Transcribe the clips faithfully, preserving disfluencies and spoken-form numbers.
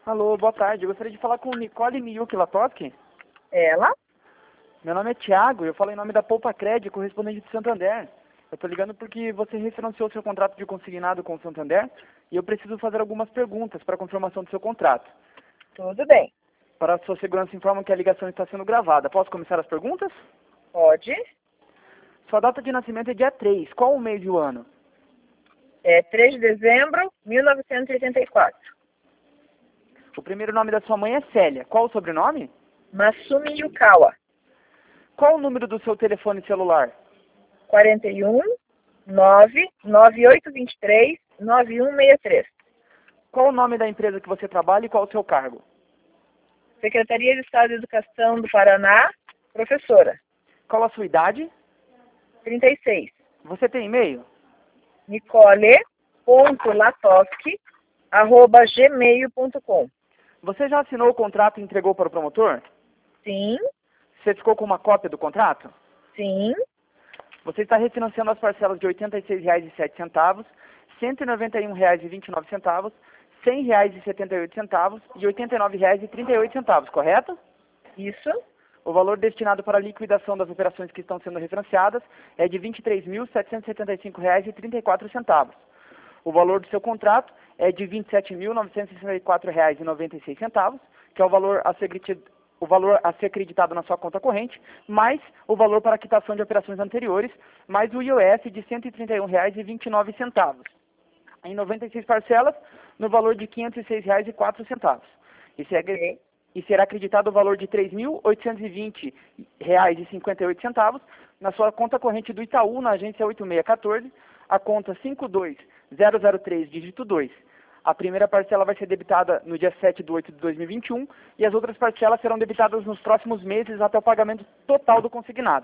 Alô, boa tarde. Eu gostaria de falar com Nicole Miyuki Latoski. Ela? Meu nome é Thiago e eu falo em nome da Poupa Cred, correspondente de Santander. Eu estou ligando porque você refinanciou seu contrato de consignado com o Santander e eu preciso fazer algumas perguntas para a confirmação do seu contrato. Tudo bem. Para a sua segurança, informo que a ligação está sendo gravada. Posso começar as perguntas? Pode. Sua data de nascimento é dia três. Qual o mês e o ano? É três de dezembro de mil novecentos e oitenta e quatro. O primeiro nome da sua mãe é Célia. Qual o sobrenome? Masumi Yukawa. Qual o número do seu telefone celular? quarenta e um, nove nove oito dois três, nove um seis três. Qual o nome da empresa que você trabalha e qual o seu cargo? Secretaria de Estado de Educação do Paraná, professora. Qual a sua idade? trinta e seis. Você tem e-mail? nicole ponto latoski arroba gmail ponto com. Você já assinou o contrato e entregou para o promotor? Sim, Você ficou com uma cópia do contrato? sim, Você está refinanciando as parcelas de oitenta e seis reais e sete centavos, cento e noventa e um reais e vinte e nove centavos, cem reais e setenta e oito centavos e oitenta e nove reais e trinta e oito centavos, correto? isso, O valor destinado para a liquidação das operações que estão sendo refinanciadas é de vinte e três mil, setecentos e setenta e cinco reais e trinta e quatro centavos. O valor do seu contrato é de vinte e sete mil, novecentos e sessenta e quatro reais e noventa e seis centavos, que é o valor a ser credi- o valor a ser acreditado na sua conta corrente, mais o valor para a quitação de operações anteriores, mais o I O F de cento e trinta e um reais e vinte e nove centavos. Em noventa e seis parcelas, no valor de quinhentos e seis reais e quatro centavos. E será, ok, e será acreditado o valor de três mil, oitocentos e vinte reais e cinquenta e oito centavos na sua conta corrente do Itaú, na agência oito seis um quatro, a conta cinco dois zero zero três, dígito dois. A primeira parcela vai ser debitada no dia sete de oito de dois mil e vinte e um e as outras parcelas serão debitadas nos próximos meses até o pagamento total do consignado.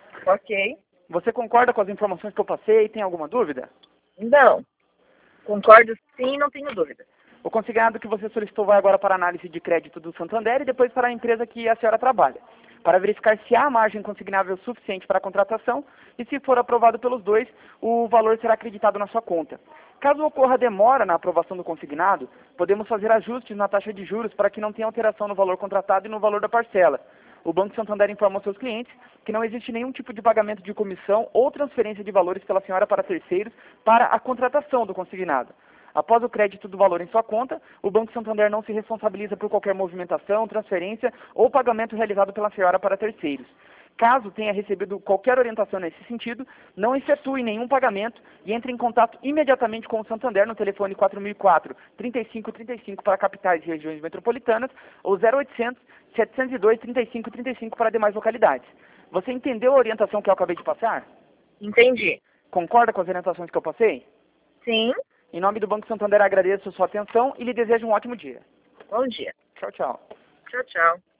ok. Você concorda com as informações que eu passei? Tem alguma dúvida? Não, concordo sim, não tenho dúvida. O consignado que você solicitou vai agora para a análise de crédito do Santander e depois para a empresa que a senhora trabalha, para verificar se há margem consignável suficiente para a contratação e, se for aprovado pelos dois, o valor será acreditado na sua conta. Caso ocorra demora na aprovação do consignado, podemos fazer ajustes na taxa de juros para que não tenha alteração no valor contratado e no valor da parcela. O Banco Santander informa aos seus clientes que não existe nenhum tipo de pagamento de comissão ou transferência de valores pela senhora para terceiros para a contratação do consignado. Após o crédito do valor em sua conta, o Banco Santander não se responsabiliza por qualquer movimentação, transferência ou pagamento realizado pela senhora para terceiros. Caso tenha recebido qualquer orientação nesse sentido, não efetue nenhum pagamento e entre em contato imediatamente com o Santander no telefone quatro mil e quatro, trinta e cinco trinta e cinco para capitais e regiões metropolitanas ou zero oitocentos, setecentos e dois, trinta e cinco trinta e cinco para demais localidades. Você entendeu a orientação que eu acabei de passar? Entendi. Concorda com as orientações que eu passei? Sim, Em nome do Banco Santander, agradeço a sua atenção e lhe desejo um ótimo dia. bom dia. Tchau, tchau. Tchau, tchau.